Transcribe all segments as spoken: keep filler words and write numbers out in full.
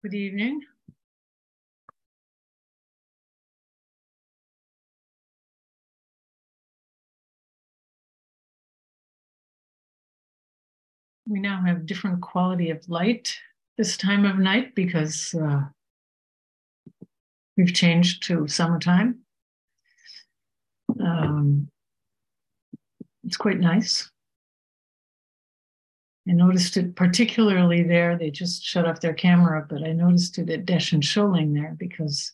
Good evening. We now have different quality of light this time of night because uh, we've changed to summertime. Um, it's quite nice. I noticed it particularly there. They just shut off their camera, but I noticed it at Desch and Scholing there because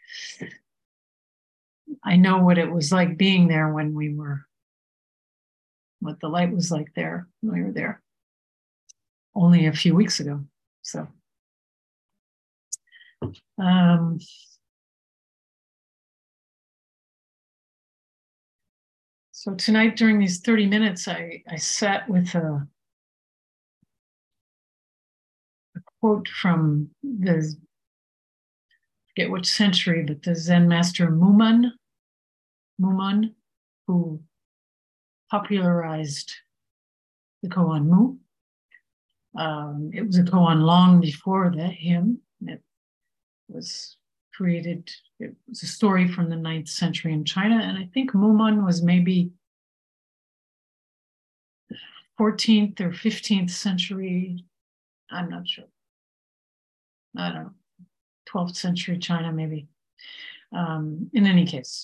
I know what it was like being there when we were, what the light was like there when we were there only a few weeks ago. So, um, so tonight during these thirty minutes, I, I sat with a, a quote from the, I forget which century, but the Zen master Mumun, Mumun, who popularized the koan Mu. Um, it was a koan long before that him. It was created, it was a story from the ninth century in China, and I think Mumun was maybe fourteenth or fifteenth century, I'm not sure. I don't know, twelfth century China maybe. Um, in any case.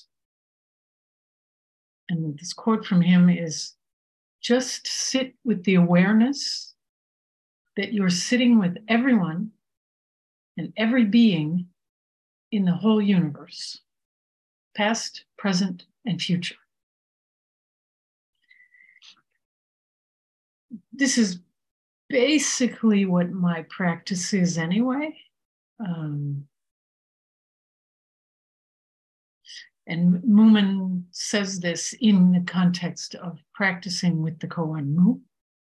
And this quote from him is, just sit with the awareness that you're sitting with everyone and every being in the whole universe, past, present, and future. This is basically what my practice is anyway. Um, and Mumun says this in the context of practicing with the koan Mu,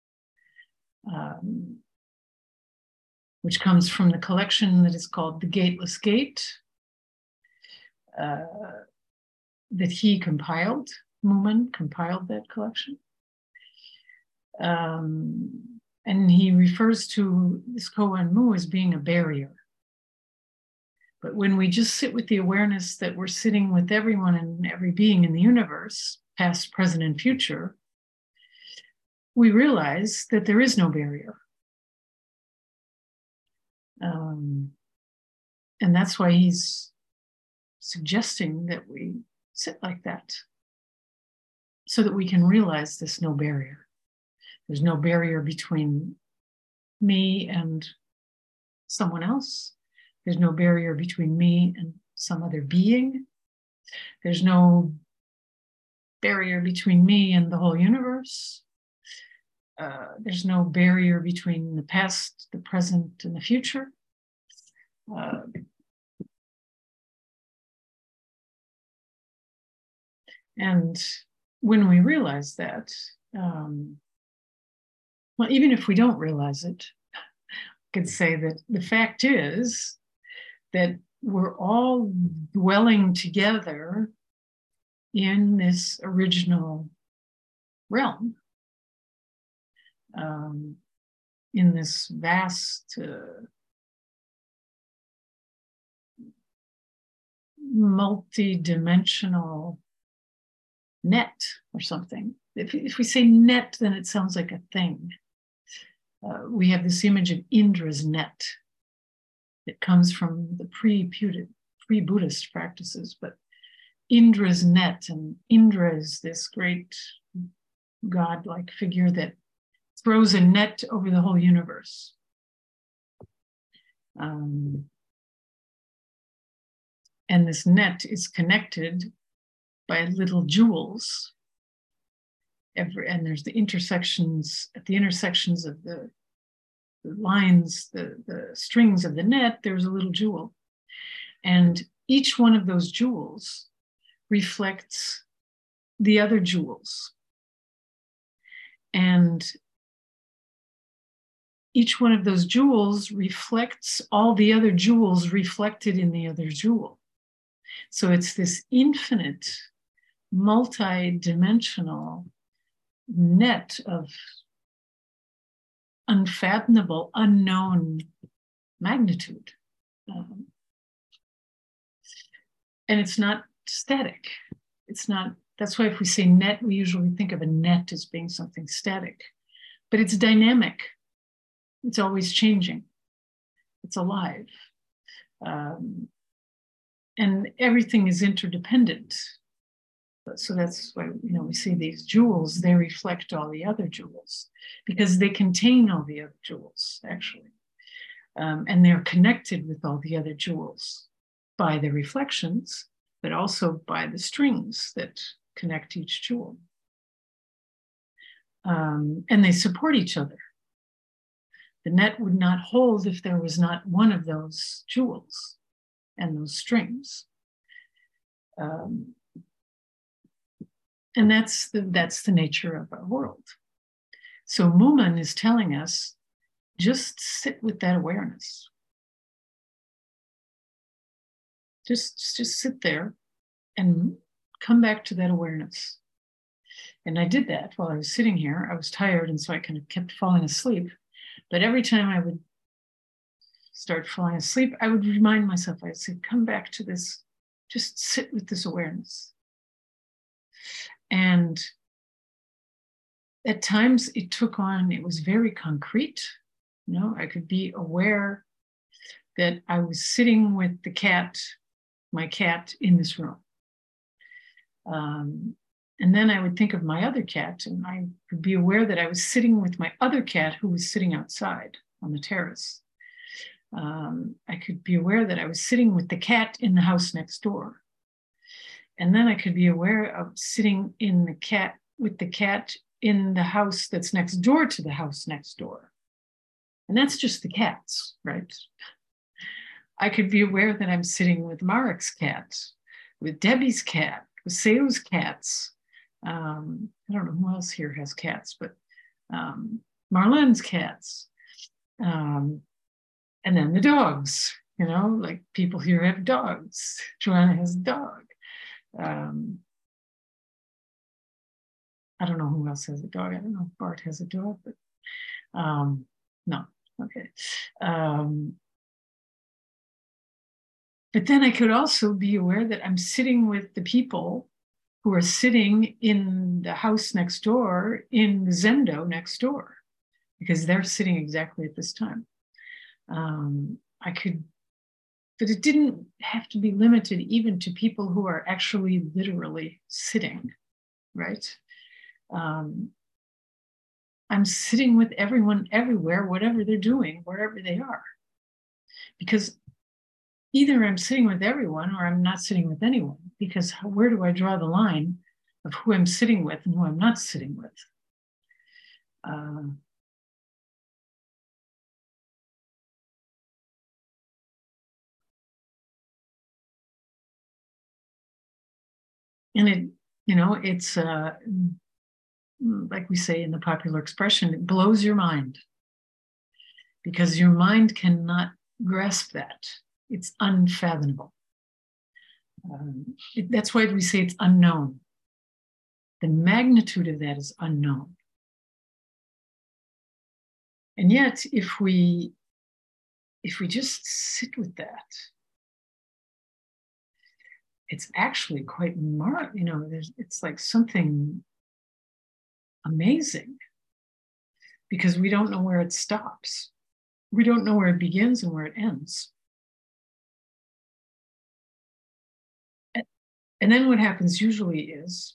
um, which comes from the collection that is called The Gateless Gate, uh, that he compiled. Mumun compiled that collection. Um, and he refers to this koan Mu as being a barrier. But when we just sit with the awareness that we're sitting with everyone and every being in the universe, past, present, and future, we realize that there is no barrier. Um, and that's why he's suggesting that we sit like that, so that we can realize there's no barrier. There's no barrier between me and someone else. There's no barrier between me and some other being. There's no barrier between me and the whole universe. Uh, there's no barrier between the past, the present, and the future. Uh, and when we realize that, um, well, even if we don't realize it, I could say that the fact is that we're all dwelling together in this original realm, um, in this vast uh, multi-dimensional net or something. If, if we say net, then it sounds like a thing. Uh, we have this image of Indra's net. It comes from the pre-Buddhist practices, but Indra's net, and Indra is this great godlike figure that throws a net over the whole universe. Um, and this net is connected by little jewels. Every, and there's the intersections, at the intersections of the, the lines, the, the strings of the net, there's a little jewel. And each one of those jewels reflects the other jewels. And each one of those jewels reflects all the other jewels reflected in the other jewel. So it's this infinite, multi-dimensional net of unfathomable, unknown magnitude. Um, and it's not static. It's not, that's why if we say net, we usually think of a net as being something static, but it's dynamic. It's always changing. It's alive. Um, and everything is interdependent. So that's why, you know, we see these jewels, they reflect all the other jewels because they contain all the other jewels, actually. Um, and they're connected with all the other jewels by the reflections, but also by the strings that connect each jewel. Um, and they support each other. The net would not hold if there was not one of those jewels and those strings. Um, and that's the, that's the nature of our world. So Moomin is telling us, just sit with that awareness. Just, just sit there and come back to that awareness. And I did that while I was sitting here. I was tired, and so I kind of kept falling asleep. But every time I would start falling asleep, I would remind myself, I'd say, come back to this, just sit with this awareness. And at times it took on, it was very concrete. You know, I could be aware that I was sitting with the cat, my cat, in this room. Um, and then I would think of my other cat, and I could be aware that I was sitting with my other cat who was sitting outside on the terrace. Um, I could be aware that I was sitting with the cat in the house next door. And then I could be aware of sitting in the cat with the cat in the house that's next door to the house next door. And that's just the cats, right? I could be aware that I'm sitting with Marek's cat, with Debbie's cat, with Seu's cats. Um, I don't know who else here has cats, but um, Marlene's cats. Um, and then the dogs, you know, like people here have dogs. Joanna has a dog. Um, I don't know who else has a dog. I don't know if Bart has a dog, but um, no, okay. Um, but then I could also be aware that I'm sitting with the people who are sitting in the house next door, in the Zendo next door, because they're sitting exactly at this time. Um, I could, but it didn't have to be limited even to people who are actually literally sitting, right? Um, I'm sitting with everyone everywhere, whatever they're doing, wherever they are. Because either I'm sitting with everyone or I'm not sitting with anyone, because where do I draw the line of who I'm sitting with and who I'm not sitting with? Uh, and it, you know, it's uh, like we say in the popular expression, it blows your mind, because your mind cannot grasp that. It's unfathomable. Um, it, that's why we say it's unknown. The magnitude of that is unknown. And yet, if we if we just sit with that, it's actually quite mar, you know, there's, it's like something amazing, because we don't know where it stops. We don't know where it begins and where it ends. And then what happens usually is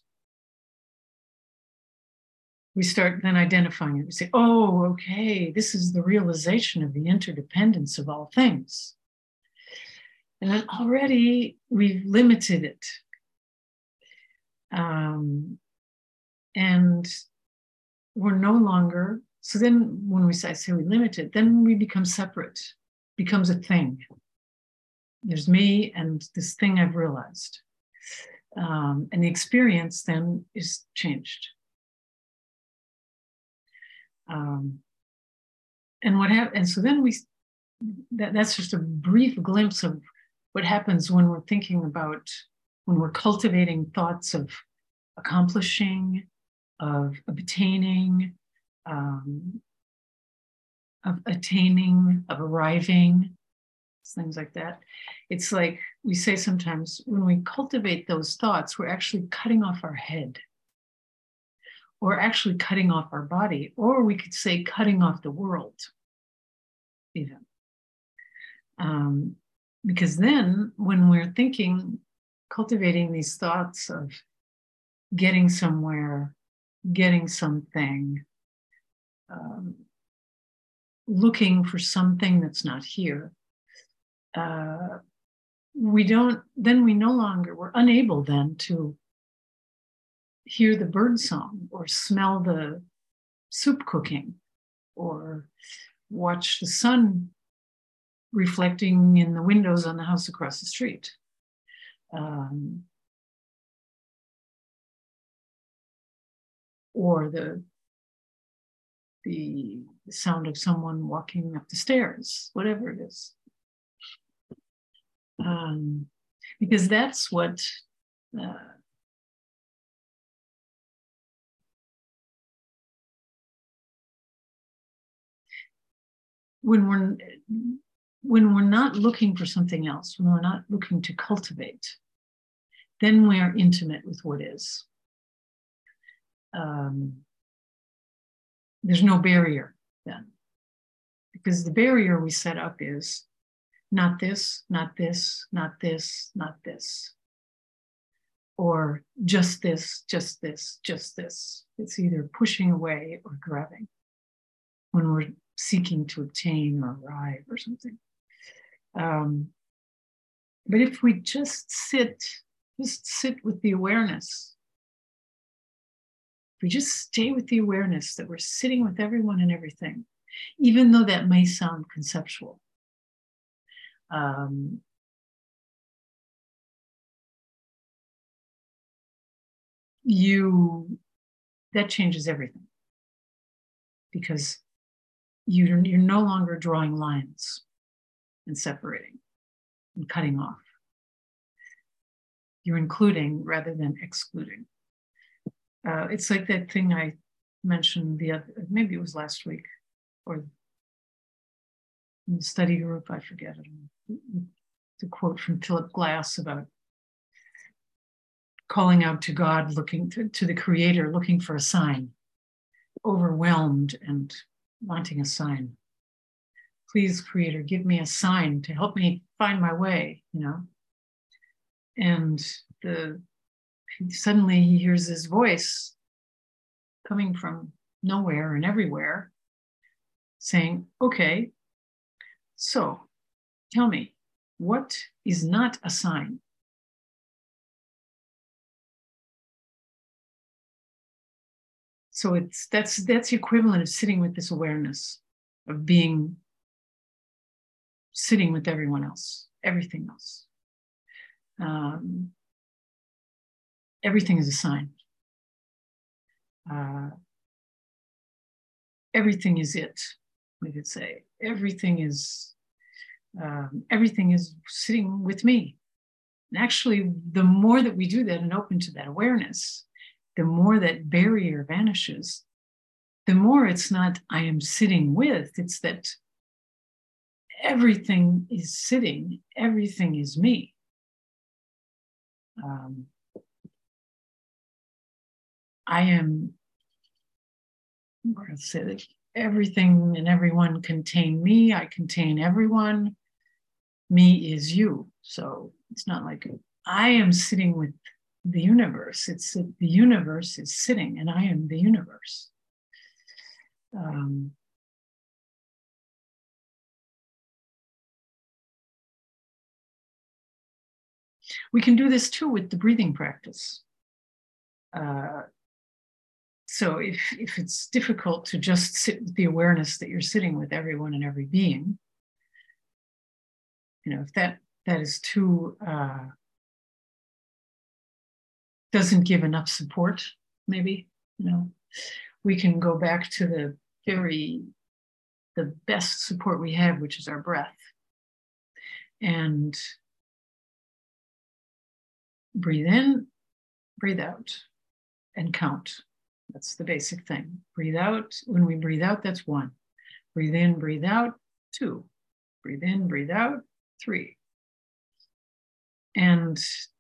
we start then identifying it. We say, oh, okay, this is the realization of the interdependence of all things. And then already we've limited it. Um, and we're no longer, so then when we say, say we limit it, then we become separate, becomes a thing. There's me and this thing I've realized. Um, and the experience then is changed. Um, and what happened, and so then we, that, that's just a brief glimpse of what happens when we're thinking about, when we're cultivating thoughts of accomplishing, of obtaining, um, of attaining, of arriving. things like that. It's like we say sometimes, when we cultivate those thoughts, we're actually cutting off our head, or actually cutting off our body, or we could say cutting off the world, even. Um, because then when we're thinking, cultivating these thoughts of getting somewhere, getting something, um, looking for something that's not here, uh, we don't, then we no longer, we're unable then to hear the bird song, or smell the soup cooking, or watch the sun reflecting in the windows on the house across the street. Um, or the, the sound of someone walking up the stairs, whatever it is. Um, because that's what uh, when we're when we're not looking for something else, when we're not looking to cultivate, then we are intimate with what is. Um, there's no barrier then, because the barrier we set up is not this, not this, not this, not this, or just this, just this, just this. It's either pushing away or grabbing when we're seeking to obtain or arrive or something. Um, but if we just sit, just sit with the awareness, if we just stay with the awareness that we're sitting with everyone and everything, even though that may sound conceptual, um, you, that changes everything, because you're, you're no longer drawing lines and separating and cutting off. You're including rather than excluding. Uh, it's like that thing I mentioned the other, maybe it was last week, or in the study group, I forget it. The quote from Philip Glass about calling out to God, looking to, to the Creator, looking for a sign, overwhelmed and wanting a sign. Please, Creator, give me a sign to help me find my way, you know. And the suddenly he hears this voice coming from nowhere and everywhere saying, okay, so tell me, what is not a sign? So it's that's that's the equivalent of sitting with this awareness of being sitting with everyone else, everything else. Um, everything is a sign. Uh, everything is it, we could say. Everything is um, everything is sitting with me. And actually, the more that we do that and open to that awareness, the more that barrier vanishes, the more it's not I am sitting with, it's that everything is sitting, everything is me. Um, I am, let's say that everything and everyone contain me, I contain everyone, me is you. So it's not like I am sitting with the universe, it's that the universe is sitting and I am the universe. Um, we can do this too with the breathing practice. Uh, so if, if it's difficult to just sit with the awareness that you're sitting with everyone and every being, you know, if that that is too, uh, doesn't give enough support, maybe, you know, we can go back to the very, the best support we have, which is our breath. And breathe in, breathe out, and count. That's the basic thing. Breathe out. When we breathe out, that's one. Breathe in, breathe out, two. Breathe in, breathe out, three. And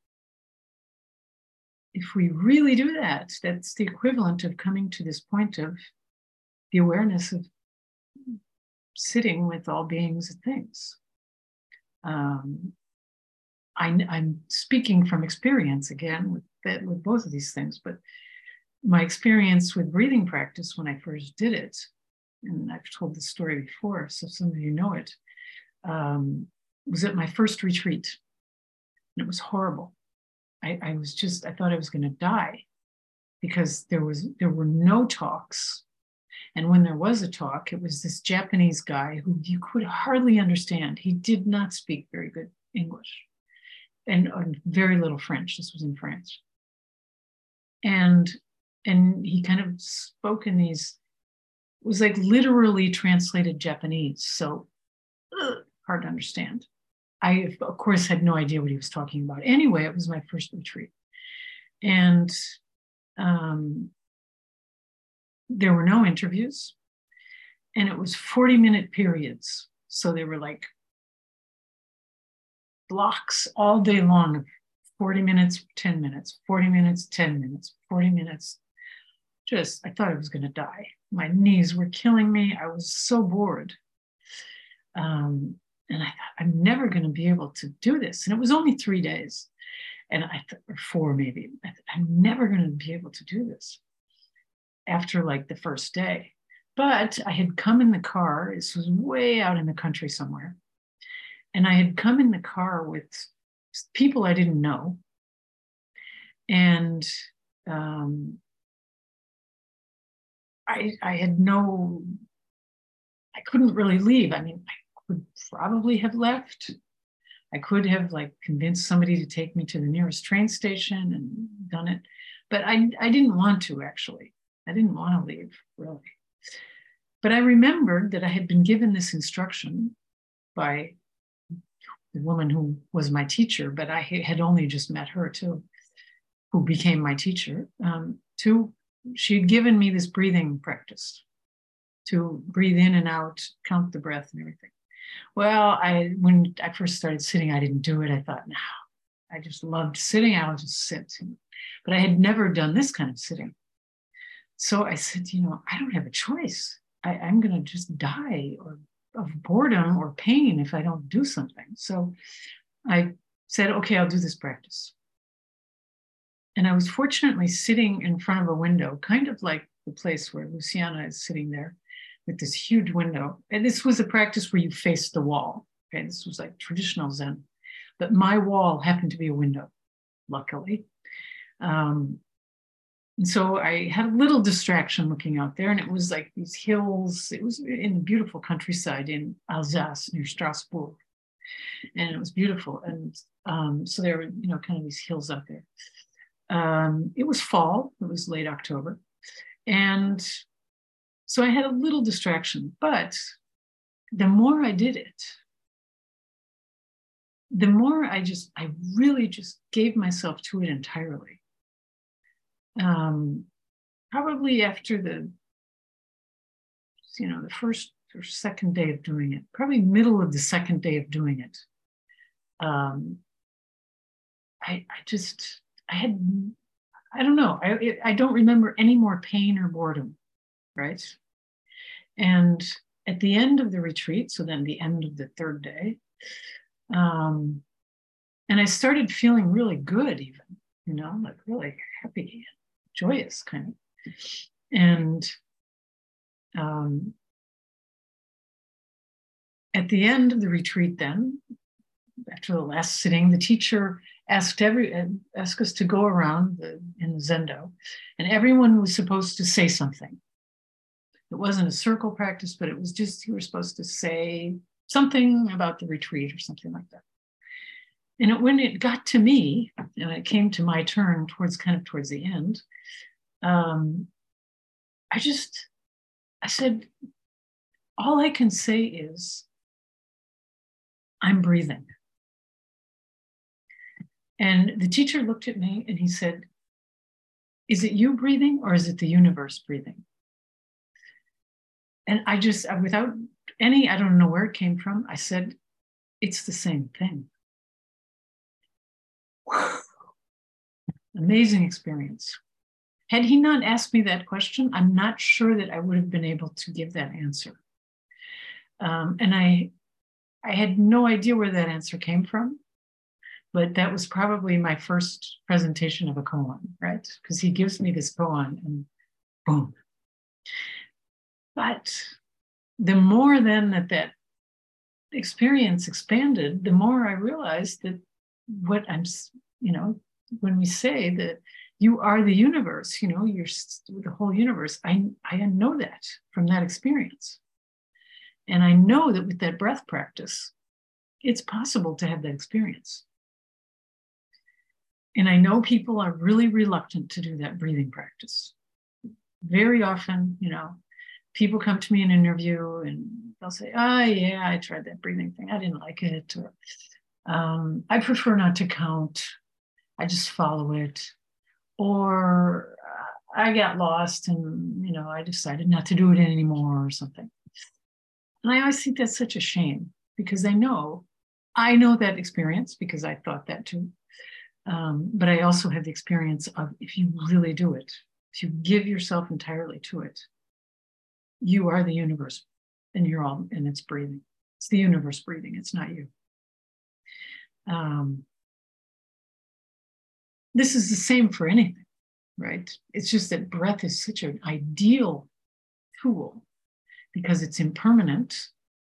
if we really do that, that's the equivalent of coming to this point of the awareness of sitting with all beings and things. Um, I, I'm speaking from experience again with, that, with both of these things, but my experience with breathing practice when I first did it, and I've told this story before, so some of you know it, um, was at my first retreat. And it was horrible. I, I was just, I thought I was going to die because there was, there were no talks. And when there was a talk, it was this Japanese guy who you could hardly understand. He did not speak very good English and, and very little French. This was in France. And, and he kind of spoke in these, it was like literally translated Japanese. So ugh, hard to understand. I, of course, had no idea what he was talking about. Anyway, it was my first retreat. And um, there were no interviews. And it was forty minute periods. So they were like blocks all day long of forty minutes, ten minutes, forty minutes, ten minutes, forty minutes. Just, I thought I was going to die. My knees were killing me. I was so bored. Um, And I thought, I'm never going to be able to do this. And it was only three days. And I thought, or four maybe. I thought, I'm never going to be able to do this after like the first day. But I had come in the car. This was way out in the country somewhere. And I had come in the car with people I didn't know. And um, I, I had no, I couldn't really leave. I mean, I would probably have left. I could have like convinced somebody to take me to the nearest train station and done it, but I, I didn't want to actually. I didn't want to leave really. But I remembered that I had been given this instruction by the woman who was my teacher, but I had only just met her too, who became my teacher. Um, to, she had given me this breathing practice to breathe in and out, count the breath and everything. Well, I when I first started sitting, I didn't do it. I thought, no, I just loved sitting. I'll just sit. But I had never done this kind of sitting. So I said, you know, I don't have a choice. I, I'm going to just die or of boredom or pain if I don't do something. So I said, okay, I'll do this practice. And I was fortunately sitting in front of a window, kind of like the place where Luciana is sitting there, with this huge window. And this was a practice where you faced the wall. Okay, this was like traditional Zen. But my wall happened to be a window, luckily. Um, and so I had a little distraction looking out there, and it was like these hills. It was in the beautiful countryside in Alsace near Strasbourg. And it was beautiful. And um, so there were, you know, kind of these hills out there. Um, it was fall, it was late October. And so I had a little distraction, but the more I did it, the more I just, I really just gave myself to it entirely. Um, probably after the, you know, the first or second day of doing it, probably middle of the second day of doing it, um, I, I just, I had, I don't know, I, I don't remember any more pain or boredom, right? And at the end of the retreat, so then the end of the third day, um, and I started feeling really good even, you know, like really happy, joyous kind of. And um, at the end of the retreat then, after the last sitting, the teacher asked every asked us to go around the, in the Zendo, and everyone was supposed to say something. It wasn't a circle practice, but it was just, you were supposed to say something about the retreat or something like that. And it, when it got to me, and it came to my turn towards kind of towards the end, um, I just, I said, all I can say is, I'm breathing. And the teacher looked at me and he said, is it you breathing or is it the universe breathing? And I just, without any, I don't know where it came from, I said, it's the same thing. Amazing experience. Had he not asked me that question, I'm not sure that I would have been able to give that answer. Um, and I, I had no idea where that answer came from, but that was probably my first presentation of a koan, right? Because he gives me this koan and boom. But the more then that that experience expanded, the more I realized that what I'm, you know, when we say that you are the universe, you know, you're the whole universe, I, I know that from that experience. And I know that with that breath practice, it's possible to have that experience. And I know people are really reluctant to do that breathing practice. Very often, you know, people come to me in an interview and they'll say, oh, yeah, I tried that breathing thing. I didn't like it. Or um, I prefer not to count. I just follow it. Or uh, I got lost and, you know, I decided not to do it anymore or something. And I always think that's such a shame because I know, I know that experience because I thought that too. Um, but I also have the experience of if you really do it, if you give yourself entirely to it, you are the universe and you're all, and it's breathing. It's the universe breathing, it's not you. Um, this is the same for anything, right? It's just that breath is such an ideal tool because it's impermanent.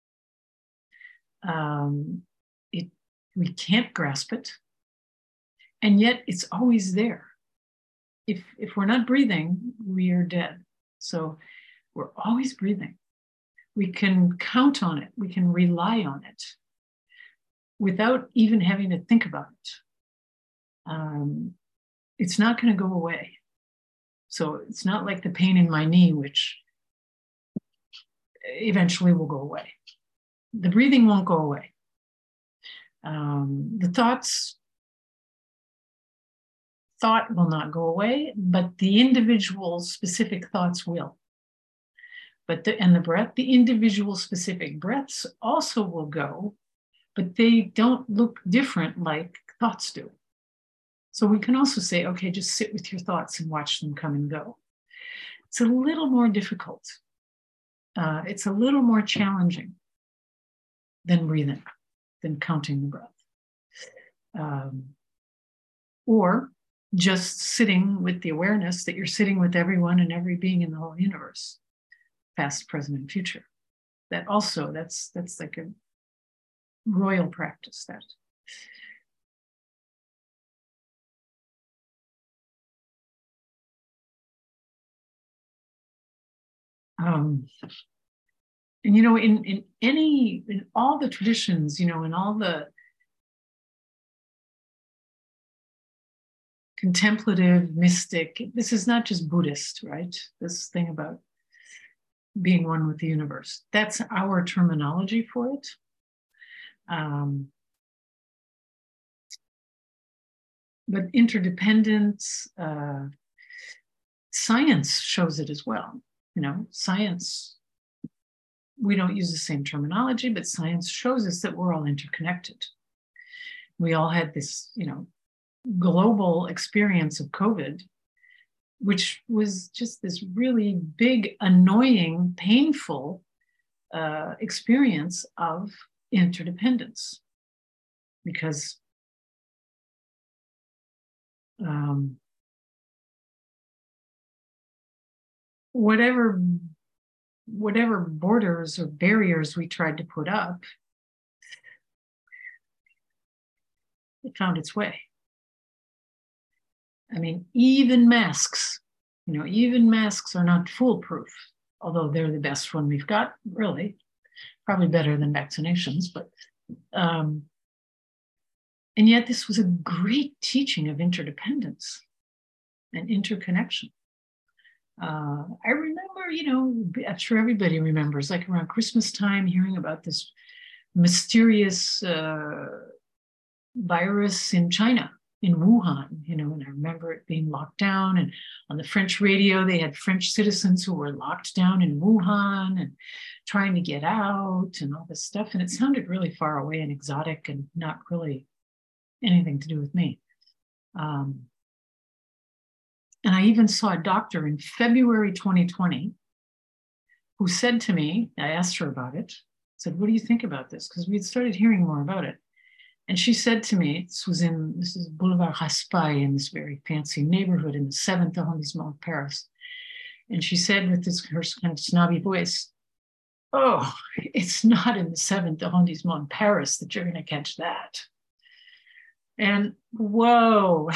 Um, it, we can't grasp it. And yet it's always there. If, if we're not breathing, we are dead. So we're always breathing. We can count on it. We can rely on it without even having to think about it. Um, it's not going to go away. So it's not like the pain in my knee, which eventually will go away. The breathing won't go away. Um, the thoughts, thought will not go away, but the individual specific thoughts will. But the, and the breath, the individual specific breaths also will go, but they don't look different like thoughts do. So we can also say, okay, just sit with your thoughts and watch them come and go. It's a little more difficult. Uh, it's a little more challenging than breathing, than counting the breath. Um, or just sitting with the awareness that you're sitting with everyone and every being in the whole universe, past, present, and future. That also, that's that's like a royal practice, that. Um, and, you know, in, in any, in all the traditions, you know, in all the contemplative, mystic, this is not just Buddhist, right? This thing about being one with the universe. That's our terminology for it. Um, but interdependence, uh, science shows it as well. You know, science, we don't use the same terminology, but science shows us that we're all interconnected. We all had this, you know, global experience of COVID, which was just this really big, annoying, painful uh, experience of interdependence. Because um, whatever, whatever borders or barriers we tried to put up, it found its way. I mean, even masks, you know, even masks are not foolproof, although they're the best one we've got, really. Probably better than vaccinations, but, um, and yet this was a great teaching of interdependence and interconnection. Uh, I remember, you know, I'm sure everybody remembers, like around Christmas time, hearing about this mysterious uh, virus in China, in Wuhan, you know, and I remember it being locked down, and on the French radio, they had French citizens who were locked down in Wuhan and trying to get out and all this stuff. And it sounded really far away and exotic and not really anything to do with me. Um, and I even saw a doctor in February twenty twenty who said to me, I asked her about it, said, what do you think about this? Because we had started hearing more about it. And she said to me, this was in, this is Boulevard Raspail in this very fancy neighborhood in the seventh arrondissement of Paris. And she said with this her kind of snobby voice, oh, it's not in the seventh arrondissement in Paris that you're going to catch that. And whoa.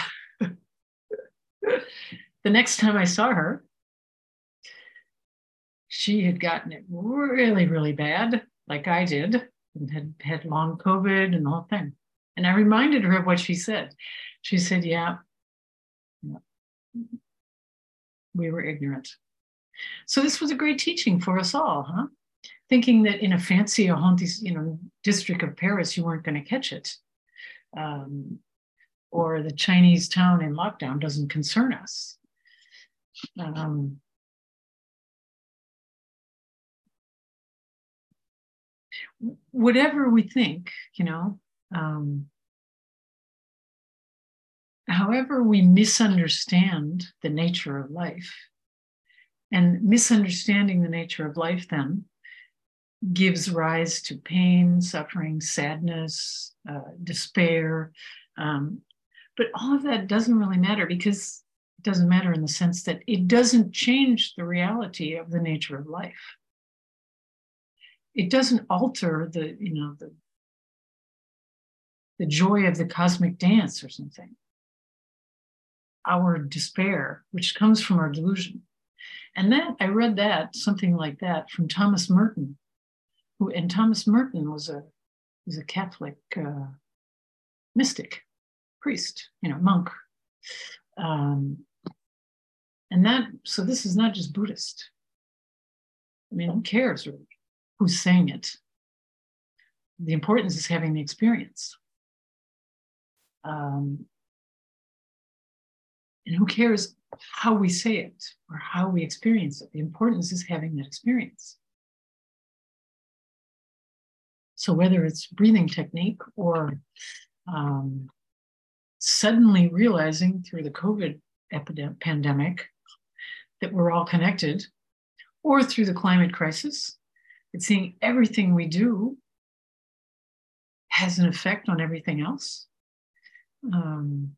The next time I saw her, she had gotten it really, really bad, like I did, and had had long COVID and the whole thing. And I reminded her of what she said. She said, yeah, yeah, we were ignorant. So this was a great teaching for us all, huh? Thinking that in a fancy, you know, district of Paris, you weren't going to catch it. Um, or the Chinese town in lockdown doesn't concern us. Um, whatever we think, you know, um, however we misunderstand the nature of life, and misunderstanding the nature of life then gives rise to pain, suffering, sadness, uh, despair. Um, but all of that doesn't really matter, because it doesn't matter in the sense that it doesn't change the reality of the nature of life. It doesn't alter the, you know, the, the joy of the cosmic dance or something. Our despair, which comes from our delusion. And that, I read that, something like that, from Thomas Merton, who, and Thomas Merton was a, was a Catholic uh, mystic, priest, you know, monk. Um, and that, so this is not just Buddhist. I mean, who cares really who's saying it? The importance is having the experience. Um, and who cares how we say it or how we experience it? The importance is having that experience. So whether it's breathing technique or um, suddenly realizing through the COVID epidemic, pandemic that we're all connected, or through the climate crisis, it's seeing everything we do has an effect on everything else. Um,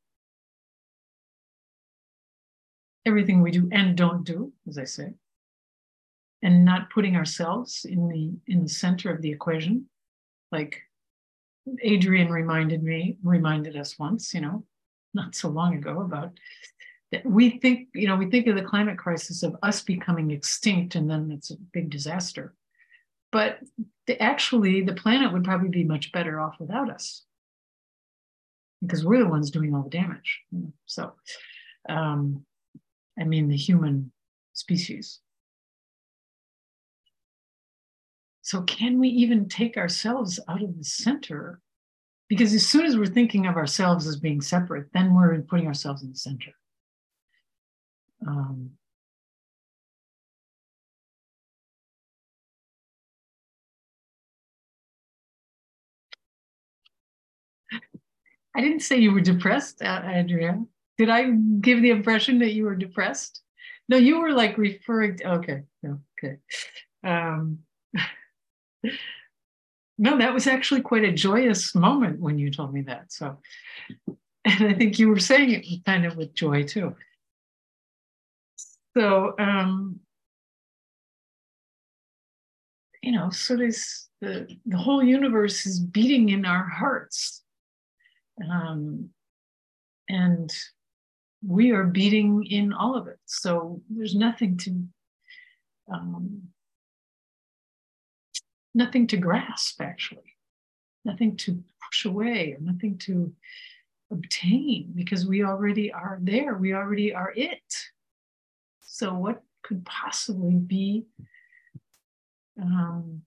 everything we do and don't do, as I say, and not putting ourselves in the in the center of the equation, like Adrian reminded me, reminded us once, you know, not so long ago, about that we think, you know, we think of the climate crisis of us becoming extinct and then it's a big disaster. But the, actually, the planet would probably be much better off without us, because we're the ones doing all the damage. So, um, I mean, the human species. So can we even take ourselves out of the center? Because as soon as we're thinking of ourselves as being separate, then we're putting ourselves in the center. Um, I didn't say you were depressed, Andrea. Did I give the impression that you were depressed? No, you were like referring to, okay, no, okay. Um, no, that was actually quite a joyous moment when you told me that. So, and I think you were saying it kind of with joy too. So, um, you know, so this, the, the whole universe is beating in our hearts. Um, and we are beating in all of it. So there's nothing to, um, nothing to grasp, actually, nothing to push away, or nothing to obtain, because we already are there. We already are it. So what could possibly be um,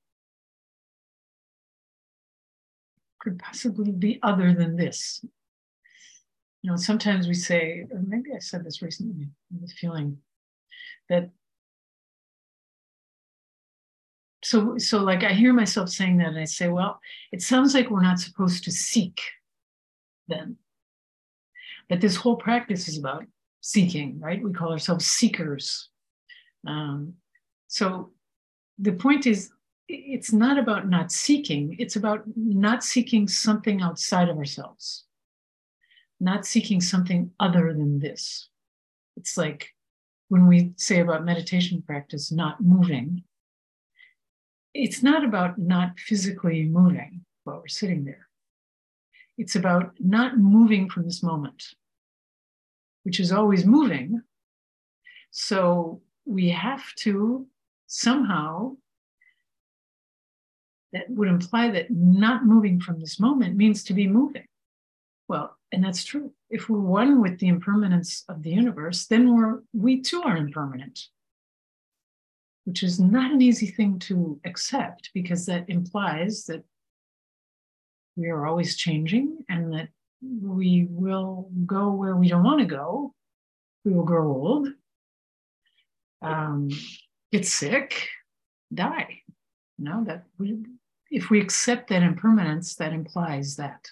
could possibly be other than this? You know, sometimes we say, or maybe I said this recently, the feeling that, so, so like I hear myself saying that and I say, well, it sounds like we're not supposed to seek then. That this whole practice is about seeking, right? We call ourselves seekers. Um, so the point is, it's not about not seeking, it's about not seeking something outside of ourselves, not seeking something other than this. It's like when we say about meditation practice, not moving, it's not about not physically moving while we're sitting there. It's about not moving from this moment, which is always moving. So we have to somehow, that would imply that not moving from this moment means to be moving. Well, and that's true. If we're one with the impermanence of the universe, then we're, we too are impermanent, which is not an easy thing to accept, because that implies that we are always changing and that we will go where we don't want to go. We will grow old, um, get sick, die. You know, that we, if we accept that impermanence, that implies that.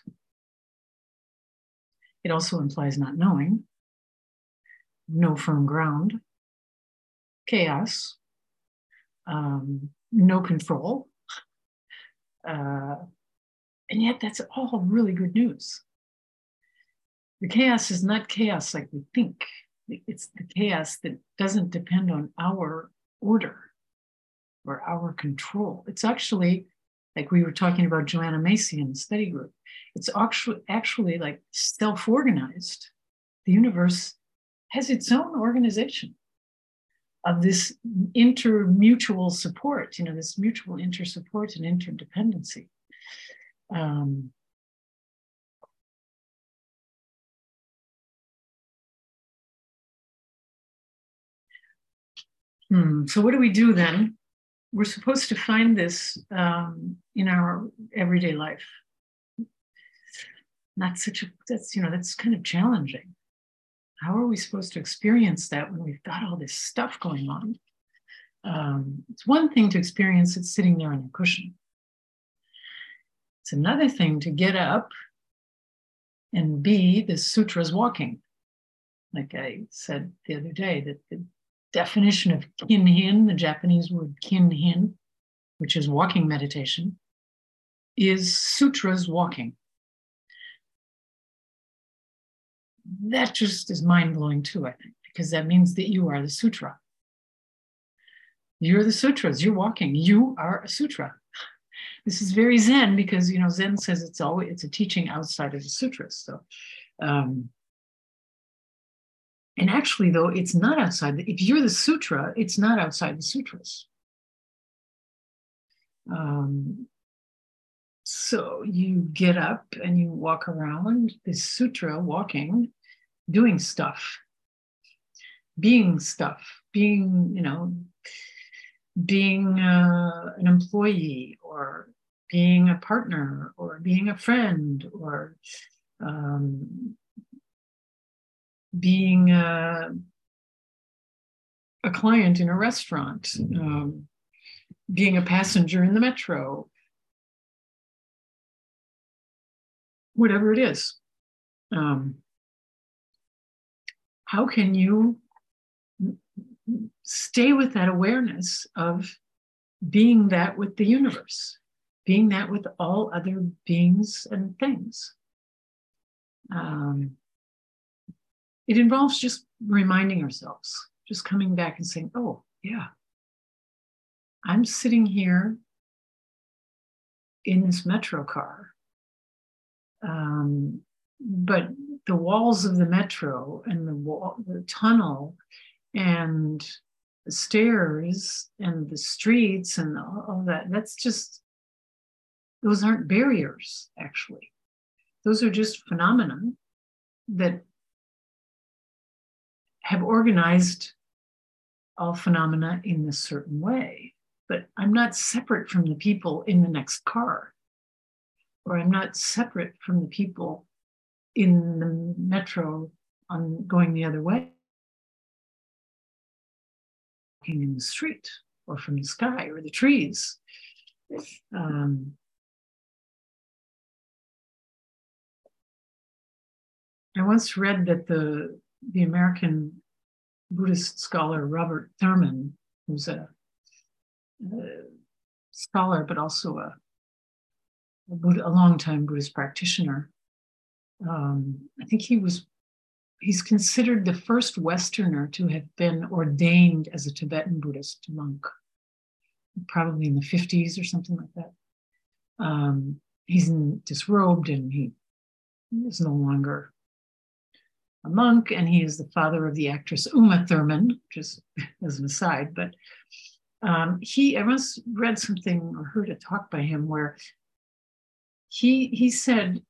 It also implies not knowing, no firm ground, chaos, um, no control. Uh, and yet that's all really good news. The chaos is not chaos like we think. It's the chaos that doesn't depend on our order or our control. It's actually, like we were talking about Joanna Macy in the study group, it's actually, actually like self-organized. The universe has its own organization of this intermutual support, you know, this mutual intersupport and interdependency. Um, hmm, so what do we do then? We're supposed to find this um, in our everyday life. Not such a, that's, you know, that's kind of challenging. How are we supposed to experience that when we've got all this stuff going on? Um, it's one thing to experience it sitting there on a cushion. It's another thing to get up and be the sutras walking. Like I said the other day, that the definition of kinhin, the Japanese word kinhin, which is walking meditation, is sutras walking. That just is mind-blowing too, I think, because that means that you are the sutra. You're the sutras, you're walking, you are a sutra. This is very Zen, because, you know, Zen says it's always, it's a teaching outside of the sutras. So, um, and actually though, it's not outside, the, if you're the sutra, it's not outside the sutras. Um, so you get up and you walk around this sutra, walking, doing stuff, being stuff, being, you know, being uh, an employee, or being a partner, or being a friend, or um, being a, a client in a restaurant, um, being a passenger in the metro, whatever it is. Um, how can you stay with that awareness of being that with the universe, being that with all other beings and things? Um, it involves just reminding ourselves, just coming back and saying, oh, yeah, I'm sitting here in this metro car. Um, but the walls of the metro and the wall, the tunnel and the stairs and the streets and all, all that, that's just, those aren't barriers, actually. Those are just phenomena that have organized all phenomena in a certain way. But I'm not separate from the people in the next car, or I'm not separate from the people in the metro on going the other way, walking in the street or from the sky or the trees. Um, I once read that the, the American Buddhist scholar Robert Thurman, who's a, a scholar but also a, a, Buddha, a long-time Buddhist practitioner, um, I think he was, he's considered the first Westerner to have been ordained as a Tibetan Buddhist monk, probably in the fifties or something like that. Um, he's in, disrobed and he is no longer a monk, and he is the father of the actress Uma Thurman, just as an aside. But um, he, I once read something or heard a talk by him where he he said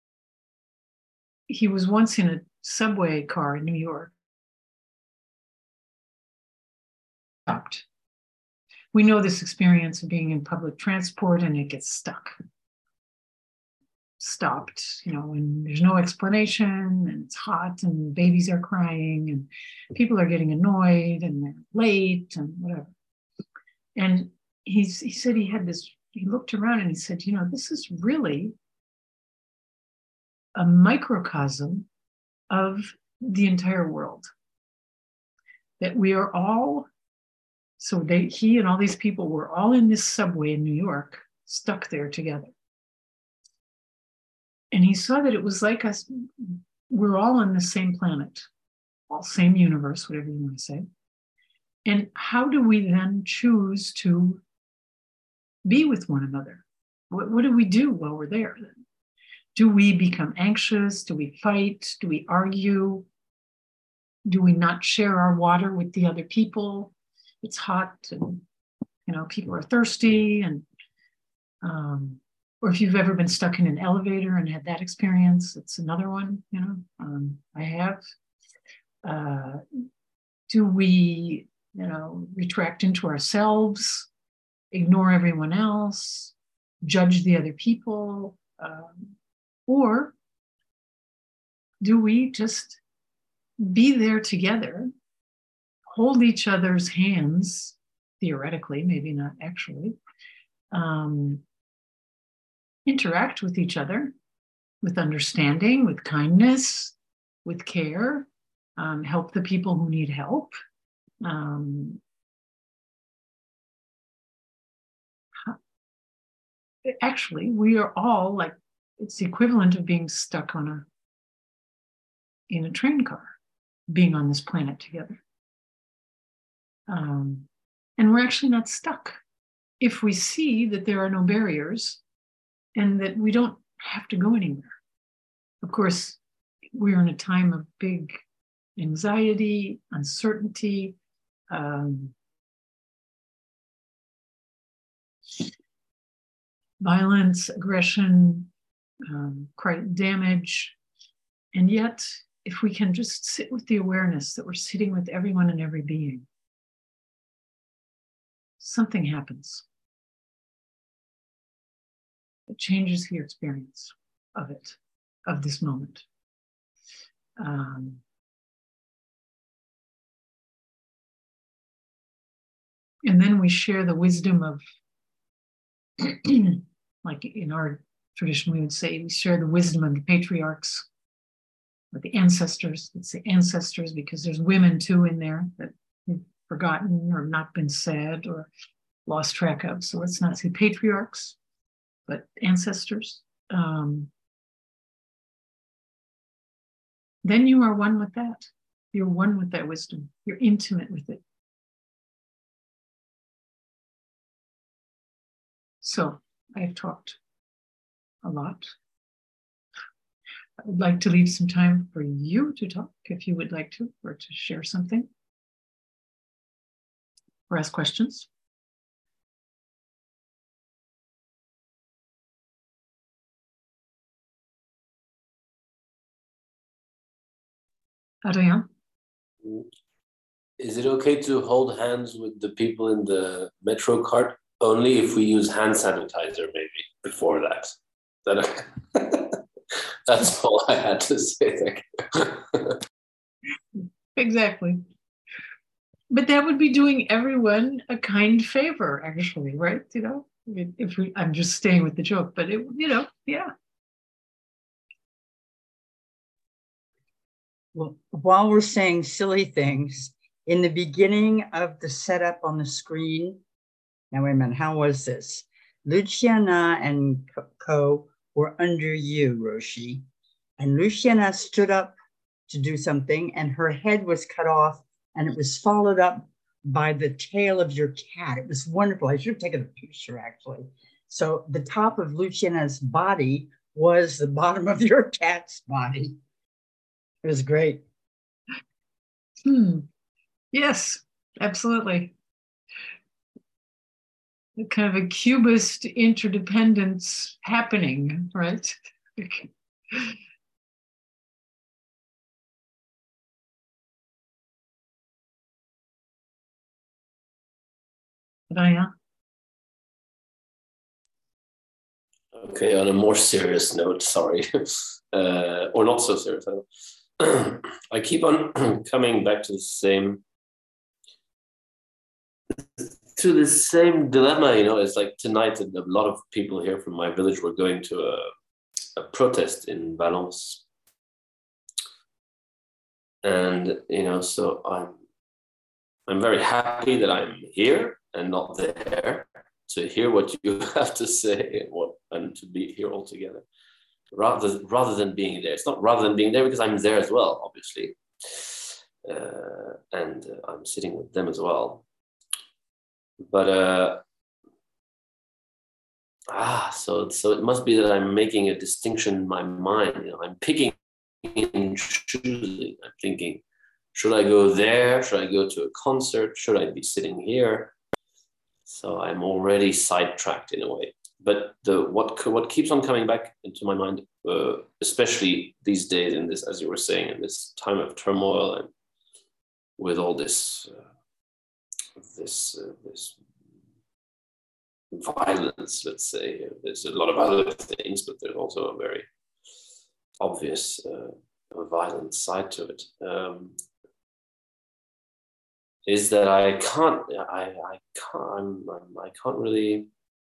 he was once in a subway car in New York. Stopped. We know this experience of being in public transport and it gets stuck. Stopped, you know, when there's no explanation and it's hot and babies are crying and people are getting annoyed and they're late and whatever. And he's, he said he had this, he looked around and he said, you know, this is really a microcosm of the entire world. That we are all, so they, he and all these people were all in this subway in New York, stuck there together. And he saw that it was like us, we're all on the same planet, all same universe, whatever you want to say. And how do we then choose to be with one another? What, what do we do while we're there? Do we become anxious? Do we fight? Do we argue? Do we not share our water with the other people? It's hot and, you know, people are thirsty and, um, or if you've ever been stuck in an elevator and had that experience, it's another one, you know, um, I have. Uh, do we, you know, retract into ourselves, ignore everyone else, judge the other people? Um, or do we just be there together, hold each other's hands, theoretically, maybe not actually, um, interact with each other with understanding, with kindness, with care, um, help the people who need help. Um, actually, we are all like, it's the equivalent of being stuck on a, in a train car, being on this planet together. Um, and we're actually not stuck if we see that there are no barriers and that we don't have to go anywhere. Of course, we're in a time of big anxiety, uncertainty, um, violence, aggression, um, damage. And yet, if we can just sit with the awareness that we're sitting with everyone and every being, something happens. It changes the experience of it, of this moment. Um, and then we share the wisdom of, like in our tradition, we would say, we share the wisdom of the patriarchs, or the ancestors. Let's say ancestors, because there's women too in there that we've forgotten or not been said or lost track of. So let's not say patriarchs, but ancestors. Um, then you are one with that. You're one with that wisdom. You're intimate with it. So I have talked a lot. I would like to leave some time for you to talk if you would like to, or to share something, or ask questions. Adrien? Is it okay to hold hands with the people in the metro cart only if we use hand sanitizer maybe before that? Is that okay? That's all I had to say. Thank you. Exactly. But that would be doing everyone a kind favor, actually, right? You know, if we, I'm just staying with the joke, but it, you know, yeah. Well, while we're saying silly things, in the beginning of the setup on the screen, now wait a minute, how was this? Luciana and Co were under you, Roshi, and Luciana stood up to do something, and her head was cut off, and it was followed up by the tail of your cat. It was wonderful. I should have taken a picture, actually. So the top of Luciana's body was the bottom of your cat's body. It was great. Hmm. Yes, absolutely. Kind of a cubist interdependence happening, right? Raya? Okay, on a more serious note, sorry, uh, or not so serious. I, don't. I keep on coming back to the same to the same dilemma. You know, it's like tonight, a lot of people here from my village were going to a, a protest in Valence, and you know, so I'm I'm very happy that I'm here and not there, to hear what you have to say and what and to be here all together, rather rather than being there. It's not rather than being there because I'm there as well, obviously, uh, and uh, I'm sitting with them as well. But uh, ah, so so it must be that I'm making a distinction in my mind. You know, I'm picking and choosing. I'm thinking, should I go there? Should I go to a concert? Should I be sitting here? So I'm already sidetracked in a way. But the what what keeps on coming back into my mind, uh, especially these days in this, as you were saying, in this time of turmoil and with all this uh, this uh, this violence, let's say, there's a lot of other things, but there's also a very obvious uh, violent side to it. Um, is that I can't, I, I can't, I'm, I'm, I can't really,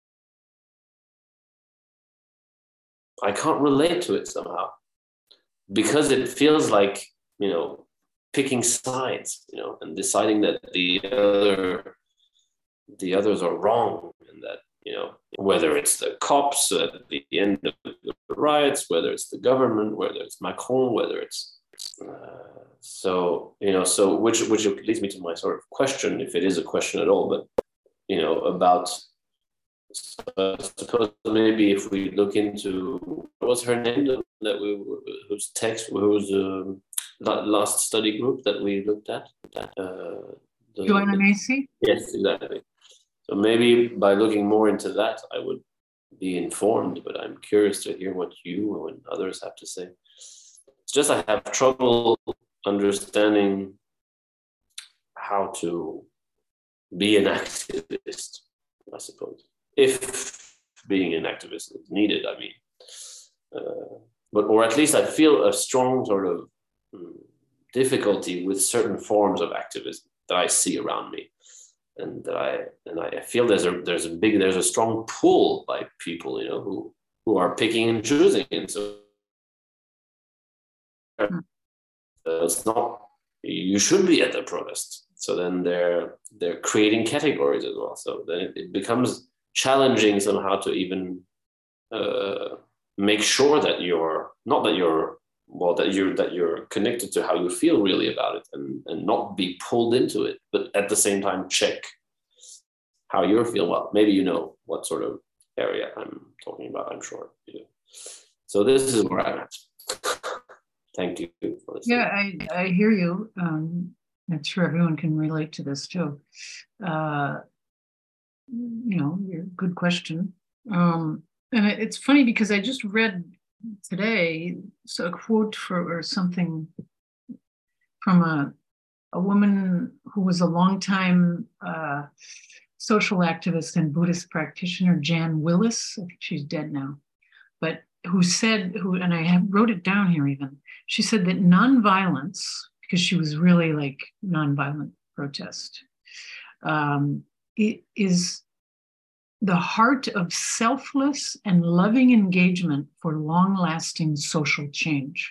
I can't relate to it somehow, because it feels like, you know, picking sides, you know, and deciding that the other, the others are wrong, and that, you know, whether it's the cops at the end of the riots, whether it's the government, whether it's Macron, whether it's Uh, so, you know, so which which leads me to my sort of question, if it is a question at all, but, you know, about, uh, suppose maybe if we look into, what was her name that we, whose text, whose um, last study group that we looked at? Uh, the, Joanna Macy? Yes, exactly. So maybe by looking more into that, I would be informed, but I'm curious to hear what you and others have to say. It's just I have trouble understanding how to be an activist, I suppose, if being an activist is needed, I mean. Uh, but, or at least I feel a strong sort of um, difficulty with certain forms of activism that I see around me. And that I and I feel there's a there's a big there's a strong pull by people, you know, who who are picking and choosing. And so Uh, it's not, you should be at the protest. So then they're they're creating categories as well. So then it, it becomes challenging somehow to even uh, make sure that you're not that you're well that you're that you're connected to how you feel really about it, and and not be pulled into it, but at the same time check how you feel. Well, maybe you know what sort of area I'm talking about. I'm sure you do. So this is where I'm at. Thank you for this. Yeah, I, I hear you. Um, I'm sure everyone can relate to this too. Uh, you know, good question. Um, and it's funny because I just read today so a quote for or something from a a woman who was a longtime uh, social activist and Buddhist practitioner, Jan Willis. I think she's dead now, but who said, who, and I have wrote it down here even, she said that nonviolence, because she was really like nonviolent protest, um, it is the heart of selfless and loving engagement for long-lasting social change.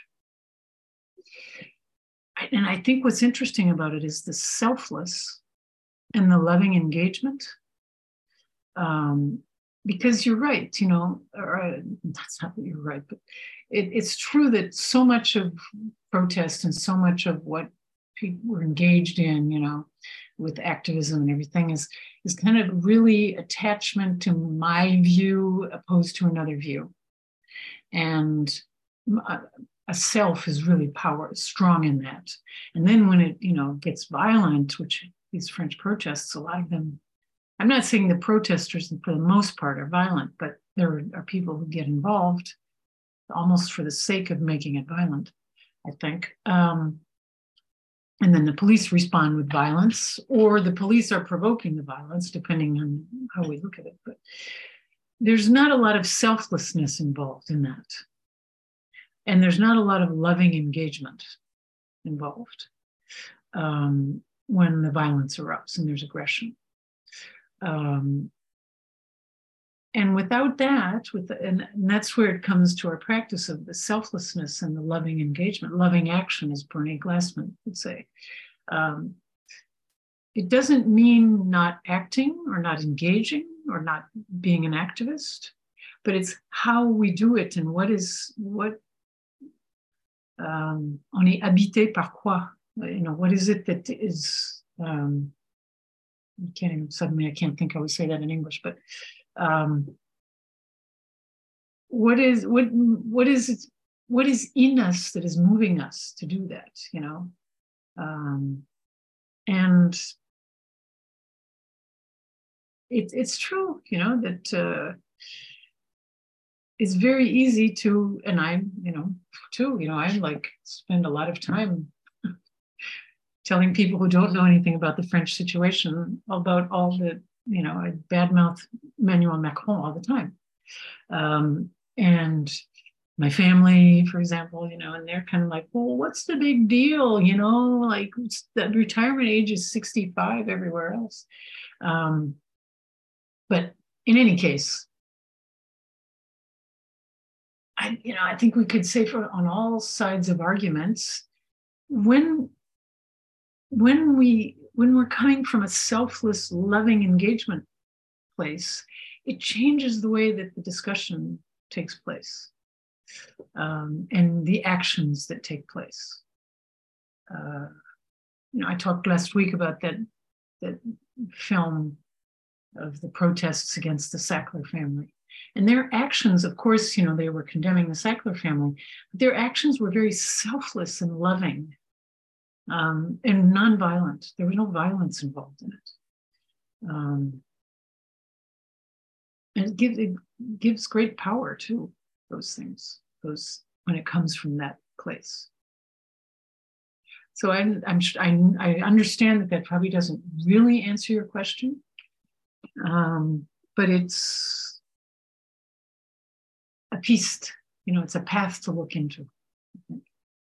And I think what's interesting about it is the selfless and the loving engagement. Um, because you're right, you know, or uh, that's not that you're right, but it, it's true that so much of protest and so much of what people were engaged in, you know, with activism and everything is, is kind of really attachment to my view opposed to another view. And a, a self is really power, strong in that. And then when it, you know, gets violent, which these French protests, a lot of them, I'm not saying the protesters for the most part are violent, but there are people who get involved almost for the sake of making it violent, I think. Um, and then the police respond with violence, or the police are provoking the violence, depending on how we look at it. But there's not a lot of selflessness involved in that. And there's not a lot of loving engagement involved um, when the violence erupts and there's aggression. Um, and without that, with the, and, and that's where it comes to our practice of the selflessness and the loving engagement, loving action, as Brene Glassman would say. Um, it doesn't mean not acting or not engaging or not being an activist, but it's how we do it and what is, what, um, on est habité par quoi? You know, what is it that is, um, I can't even, suddenly I can't think how we say that in English, but um, what is what what is it, what is in us that is moving us to do that, you know? Um, and it, it's true, you know, that uh, it's very easy to, and I, you know, too, you know, I like spend a lot of time telling people who don't know anything about the French situation about all the, you know, I badmouth Emmanuel Macron all the time. Um, and my family, for example, you know, and they're kind of like, well, what's the big deal? You know, like the retirement age is sixty-five everywhere else. Um, but in any case, I, you know, I think we could say for on all sides of arguments, when when we when we're coming from a selfless, loving engagement place, it changes the way that the discussion takes place um, and the actions that take place. Uh, you know, I talked last week about that that film of the protests against the Sackler family. And their actions, of course, you know, they were condemning the Sackler family, but their actions were very selfless and loving. Um, and nonviolent. There was no violence involved in it. Um, and it gives, it gives great power to those things, those when it comes from that place. So I, I'm, I, I understand that that probably doesn't really answer your question, um, but it's a piece, you know, it's a path to look into, I think.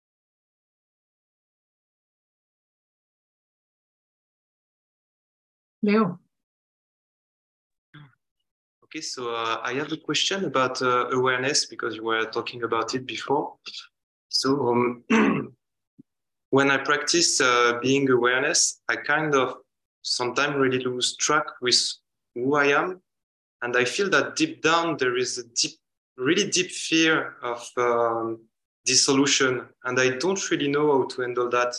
Leo. Okay, so uh, I have a question about uh, awareness because you were talking about it before. So um, when I practice uh, being awareness, I kind of sometimes really lose track with who I am. And I feel that deep down, there is a deep, really deep fear of um, dissolution. And I don't really know how to handle that.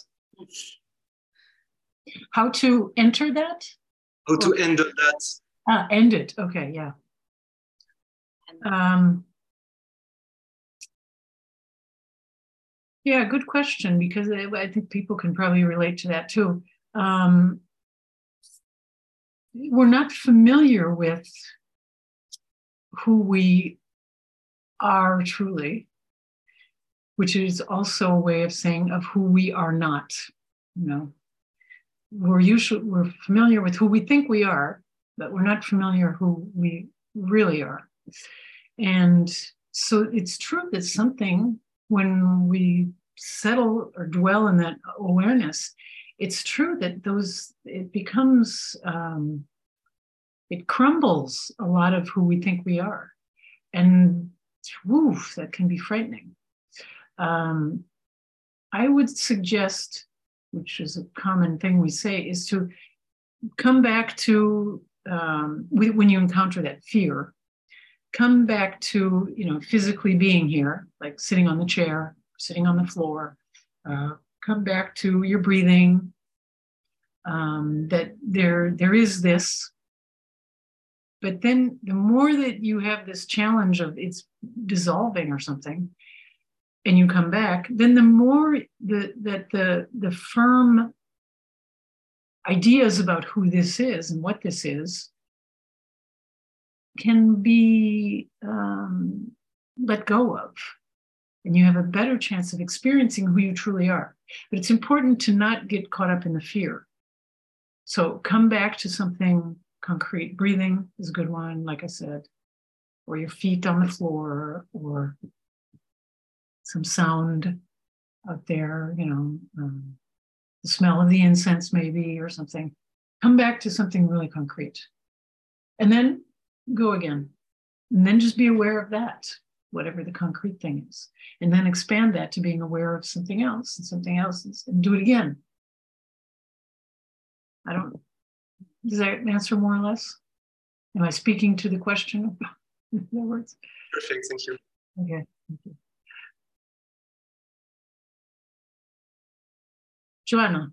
How to enter that? How to end that? Ah, end it. Okay, yeah. Um, yeah, good question, because I, I think people can probably relate to that too. Um, we're not familiar with who we are truly, which is also a way of saying of who we are not, you know. We're usually, we're familiar with who we think we are, but we're not familiar who we really are. And so it's true that something, when we settle or dwell in that awareness, it's true that those, it becomes, um, it crumbles a lot of who we think we are. And woof, that can be frightening. Um, I would suggest, which is a common thing we say, is to come back to, um, when you encounter that fear, come back to, you know, physically being here, like sitting on the chair, sitting on the floor, uh, come back to your breathing, um, that there, there is this. But then the more that you have this challenge of it's dissolving or something, and you come back, then the more the, that the, the firm ideas about who this is and what this is can be um, let go of. And you have a better chance of experiencing who you truly are. But it's important to not get caught up in the fear. So come back to something concrete. Breathing is a good one, like I said, or your feet on the floor, or some sound out there, you know, um, the smell of the incense maybe, or something. Come back to something really concrete. And then go again. And then just be aware of that, whatever the concrete thing is. And then expand that to being aware of something else and something else, and do it again. I don't, does that answer more or less? Am I speaking to the question? In other words? Perfect, thank you. Okay, thank you. Joanna.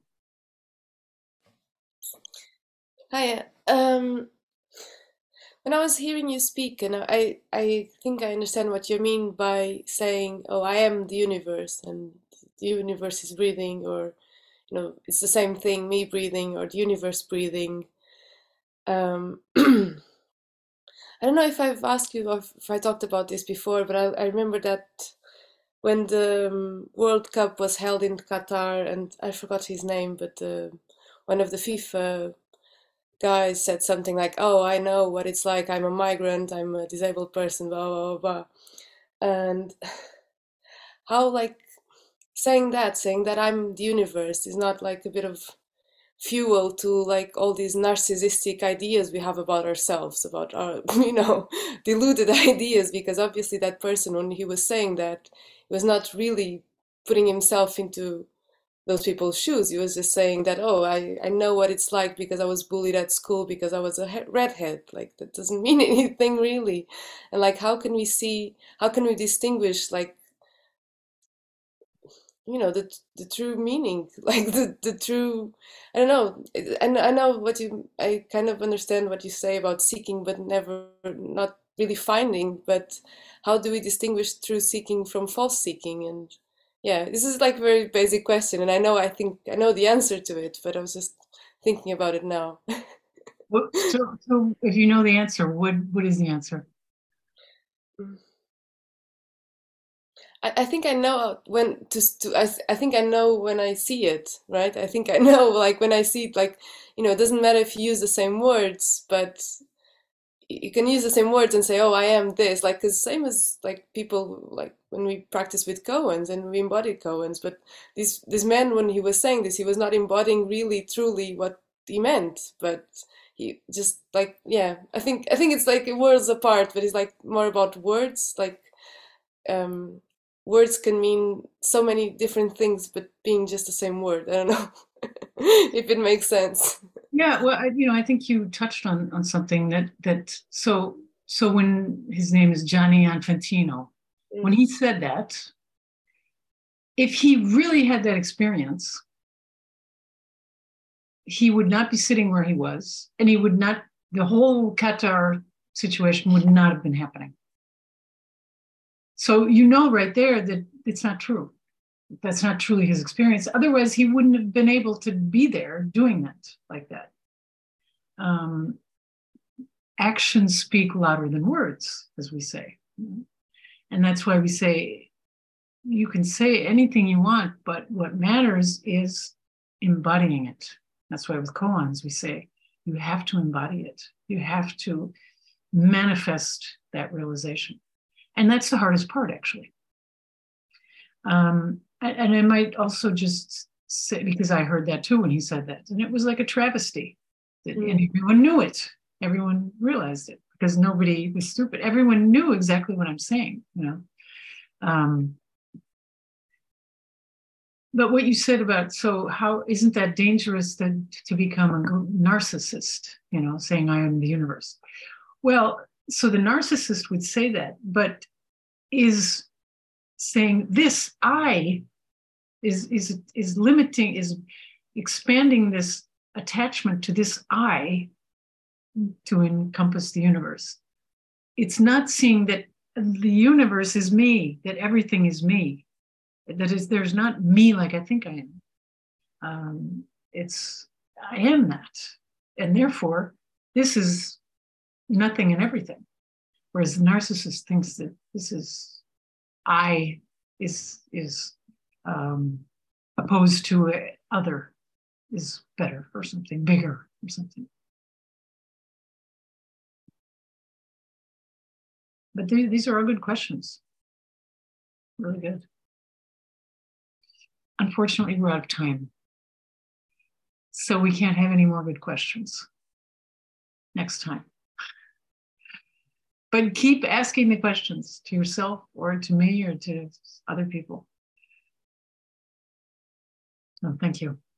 Hi. Um, when I was hearing you speak, and I, I think I understand what you mean by saying, "Oh, I am the universe, and the universe is breathing," or, you know, it's the same thing, me breathing or the universe breathing. Um, I don't know if I've asked you or if I talked about this before, but I, I remember that when the um, World Cup was held in Qatar, and I forgot his name, but uh, one of the FIFA guys said something like, "Oh, I know what it's like. I'm a migrant. I'm a disabled person, blah, blah, blah, blah." And how, like, saying that, saying that I'm the universe is not like a bit of fuel to like all these narcissistic ideas we have about ourselves, about our, you know, deluded ideas, because obviously that person, when he was saying that, he was not really putting himself into those people's shoes. He was just saying that, oh, I, I know what it's like because I was bullied at school because I was a he- redhead. Like, that doesn't mean anything really. And like, how can we see, how can we distinguish, like, you know, the the true meaning, like the the true, I don't know. And I know what you, I kind of understand what you say about seeking but never, not really finding. But how do we distinguish true seeking from false seeking? And yeah, this is like a very basic question, and I know, I think I know the answer to it, but I was just thinking about it now. Well, so, so if you know the answer, what what is the answer? I, I think I know when to, to I, I think I know when I see it, right? I think I know, like, when I see it, like, you know, it doesn't matter if you use the same words, but you can use the same words and say, oh, I am this, like, because same as like people, like when we practice with koans and we embodied koans, but this this man, when he was saying this, he was not embodying really truly what he meant, but he just, like, yeah, I think I think it's like worlds apart, but it's like more about words, like, um words can mean so many different things, but being just the same word. I don't know if it makes sense. Yeah, well, I, you know, I think you touched on on something that that so so when his name is Gianni Infantino, mm. when he said that, if he really had that experience, he would not be sitting where he was, and he would not, the whole Qatar situation would not have been happening. So you know right there that it's not true. That's not truly his experience. Otherwise, he wouldn't have been able to be there doing that like that. Um, actions speak louder than words, as we say. And that's why we say, you can say anything you want, but what matters is embodying it. That's why with koans, we say, you have to embody it. You have to manifest that realization. And that's the hardest part, actually. Um, and, and I might also just say, because I heard that too when he said that, and it was like a travesty. That, mm. And everyone knew it. Everyone realized it because nobody was stupid. Everyone knew exactly what I'm saying, you know. Um, but what you said about, so how isn't that dangerous to, to become a narcissist, you know, saying I am the universe? Well, so the narcissist would say that, but is saying this I is is is limiting, is expanding this attachment to this I to encompass the universe. It's not seeing that the universe is me, that everything is me. That is, there's not me like I think I am. Um, it's, I am that. And therefore, this is nothing and everything. Whereas the narcissist thinks that this is, I is, is um, opposed to a other, is better or something, bigger or something. But th these are all good questions. Really good. Unfortunately, we're out of time. So we can't have any more good questions next time. But keep asking the questions to yourself or to me or to other people. So thank you.